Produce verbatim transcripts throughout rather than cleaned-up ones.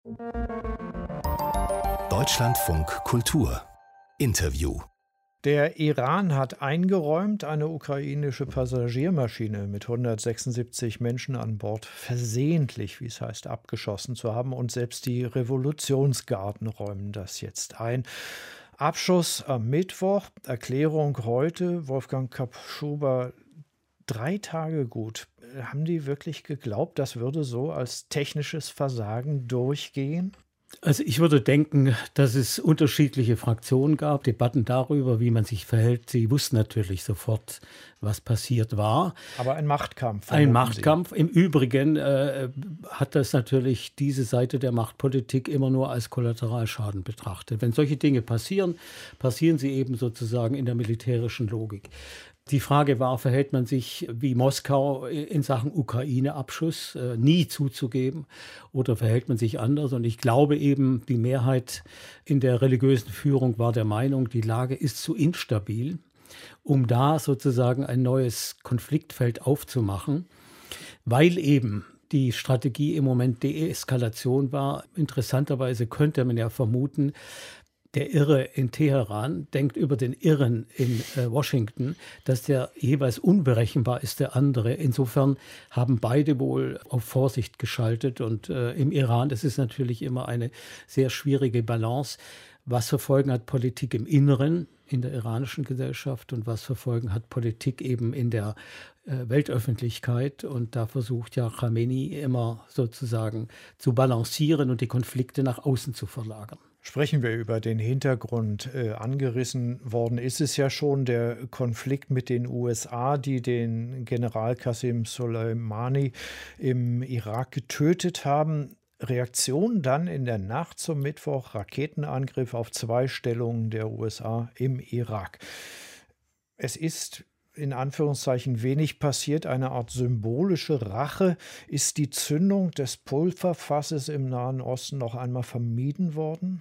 Deutschlandfunk Kultur Interview. Der Iran hat eingeräumt, eine ukrainische Passagiermaschine mit hundertsechsundsiebzig Menschen an Bord versehentlich, wie es heißt, abgeschossen zu haben. Und selbst die Revolutionsgarden räumen das jetzt ein. Abschuss am Mittwoch, Erklärung heute. Wolfgang Kapp-Schuber, drei Tage gut. Haben die wirklich geglaubt, das würde so als technisches Versagen durchgehen? Also ich würde denken, dass es unterschiedliche Fraktionen gab, Debatten darüber, wie man sich verhält. Sie wussten natürlich sofort, was passiert war. Aber ein Machtkampf. Ein Machtkampf. Sie. Im Übrigen äh, hat das natürlich diese Seite der Machtpolitik immer nur als Kollateralschaden betrachtet. Wenn solche Dinge passieren, passieren sie eben sozusagen in der militärischen Logik. Die Frage war, verhält man sich wie Moskau in Sachen Ukraine-Abschuss, äh, nie zuzugeben, oder verhält man sich anders? Und ich glaube eben, die Mehrheit in der religiösen Führung war der Meinung, die Lage ist zu instabil, um da sozusagen ein neues Konfliktfeld aufzumachen, weil eben die Strategie im Moment Deeskalation war. Interessanterweise könnte man ja vermuten, der Irre in Teheran denkt über den Irren in äh, Washington, dass der jeweils unberechenbar ist, der andere. Insofern haben beide wohl auf Vorsicht geschaltet. Und äh, im Iran, das ist natürlich immer eine sehr schwierige Balance. Was für Folgen hat Politik im Inneren, in der iranischen Gesellschaft, und was für Folgen hat Politik eben in der äh, Weltöffentlichkeit? Und da versucht ja Khamenei immer sozusagen zu balancieren und die Konflikte nach außen zu verlagern. Sprechen wir über den Hintergrund. Äh, angerissen worden ist es ja schon, der Konflikt mit den U S A, die den General Qasem Soleimani im Irak getötet haben. Reaktion dann in der Nacht zum Mittwoch, Raketenangriff auf zwei Stellungen der U S A im Irak. Es ist in Anführungszeichen wenig passiert, eine Art symbolische Rache. Ist die Zündung des Pulverfasses im Nahen Osten noch einmal vermieden worden?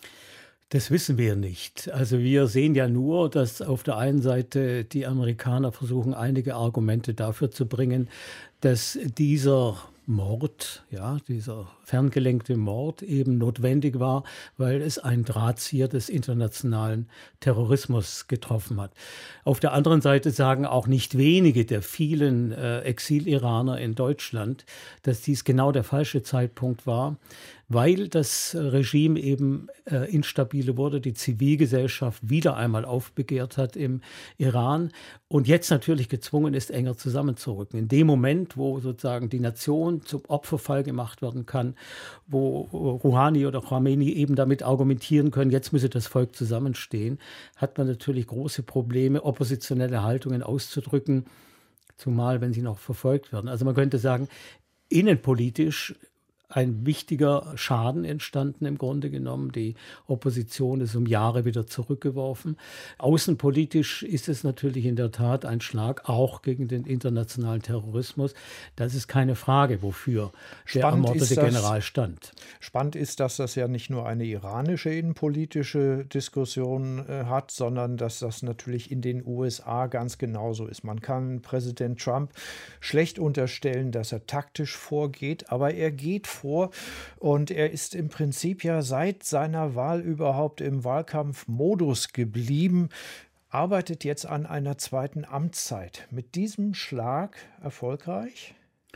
Das wissen wir nicht. Also wir sehen ja nur, dass auf der einen Seite die Amerikaner versuchen, einige Argumente dafür zu bringen, dass dieser Mord, ja, dieser ferngelenkte Mord eben notwendig war, weil es einen Drahtzieher des internationalen Terrorismus getroffen hat. Auf der anderen Seite sagen auch nicht wenige der vielen äh, Exil-Iraner in Deutschland, dass dies genau der falsche Zeitpunkt war, weil das Regime eben äh, instabiler wurde, die Zivilgesellschaft wieder einmal aufbegehrt hat im Iran und jetzt natürlich gezwungen ist, enger zusammenzurücken. In dem Moment, wo sozusagen die Nation zum Opferfall gemacht werden kann, wo Rouhani oder Khamenei eben damit argumentieren können, jetzt müsse das Volk zusammenstehen, hat man natürlich große Probleme, oppositionelle Haltungen auszudrücken, zumal wenn sie noch verfolgt werden. Also man könnte sagen, innenpolitisch ein wichtiger Schaden entstanden im Grunde genommen. Die Opposition ist um Jahre wieder zurückgeworfen. Außenpolitisch ist es natürlich in der Tat ein Schlag auch gegen den internationalen Terrorismus. Das ist keine Frage, wofür der ermordete General stand. Spannend ist, dass das ja nicht nur eine iranische innenpolitische Diskussion äh, hat, sondern dass das natürlich in den U S A ganz genauso ist. Man kann Präsident Trump schlecht unterstellen, dass er taktisch vorgeht, aber er geht vor. Vor. Und er ist im Prinzip ja seit seiner Wahl überhaupt im Wahlkampfmodus geblieben, arbeitet jetzt an einer zweiten Amtszeit. Mit diesem Schlag erfolgreich?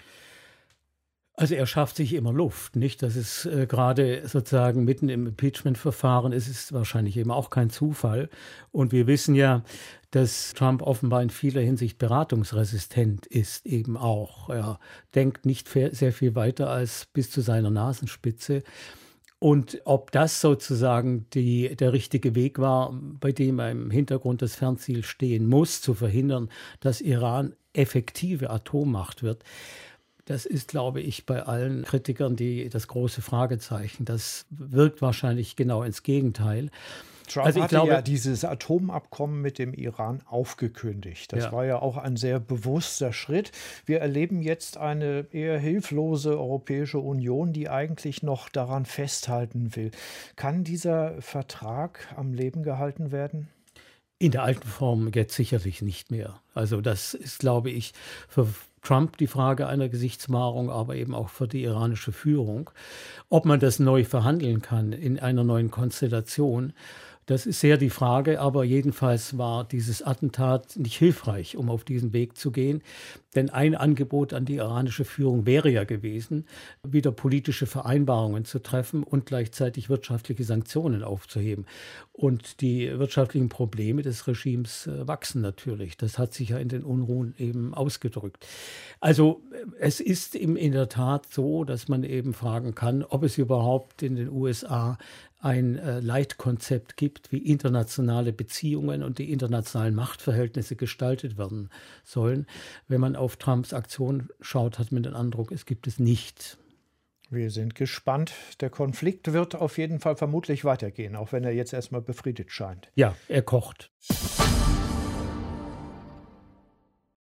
Also er schafft sich immer Luft, nicht? Das ist äh, gerade sozusagen mitten im Impeachment-Verfahren, ist es wahrscheinlich eben auch kein Zufall. Und wir wissen ja, dass Trump offenbar in vieler Hinsicht beratungsresistent ist eben auch. Er denkt nicht sehr viel weiter als bis zu seiner Nasenspitze. Und ob das sozusagen die, der richtige Weg war, bei dem er im Hintergrund das Fernziel stehen muss, zu verhindern, dass Iran effektive Atommacht wird, das ist, glaube ich, bei allen Kritikern die, das große Fragezeichen. Das wirkt wahrscheinlich genau ins Gegenteil. Trump also ich hatte glaube, ja dieses Atomabkommen mit dem Iran aufgekündigt. Das ja. war ja auch ein sehr bewusster Schritt. Wir erleben jetzt eine eher hilflose Europäische Union, die eigentlich noch daran festhalten will. Kann dieser Vertrag am Leben gehalten werden? In der alten Form jetzt sicherlich nicht mehr. Also das ist, glaube ich, für Trump die Frage einer Gesichtswahrung, aber eben auch für die iranische Führung. Ob man das neu verhandeln kann in einer neuen Konstellation, das ist sehr die Frage, aber jedenfalls war dieses Attentat nicht hilfreich, um auf diesen Weg zu gehen. Denn ein Angebot an die iranische Führung wäre ja gewesen, wieder politische Vereinbarungen zu treffen und gleichzeitig wirtschaftliche Sanktionen aufzuheben. Und die wirtschaftlichen Probleme des Regimes äh, wachsen natürlich. Das hat sich ja in den Unruhen eben ausgedrückt. Also es ist eben in der Tat so, dass man eben fragen kann, ob es überhaupt in den U S A ein äh, Leitkonzept gibt, wie internationale Beziehungen und die internationalen Machtverhältnisse gestaltet werden sollen. Wenn man auf Trumps Aktion schaut, hat man den Eindruck, es gibt es nicht. Wir sind gespannt. Der Konflikt wird auf jeden Fall vermutlich weitergehen, auch wenn er jetzt erstmal befriedet scheint. Ja, er kocht.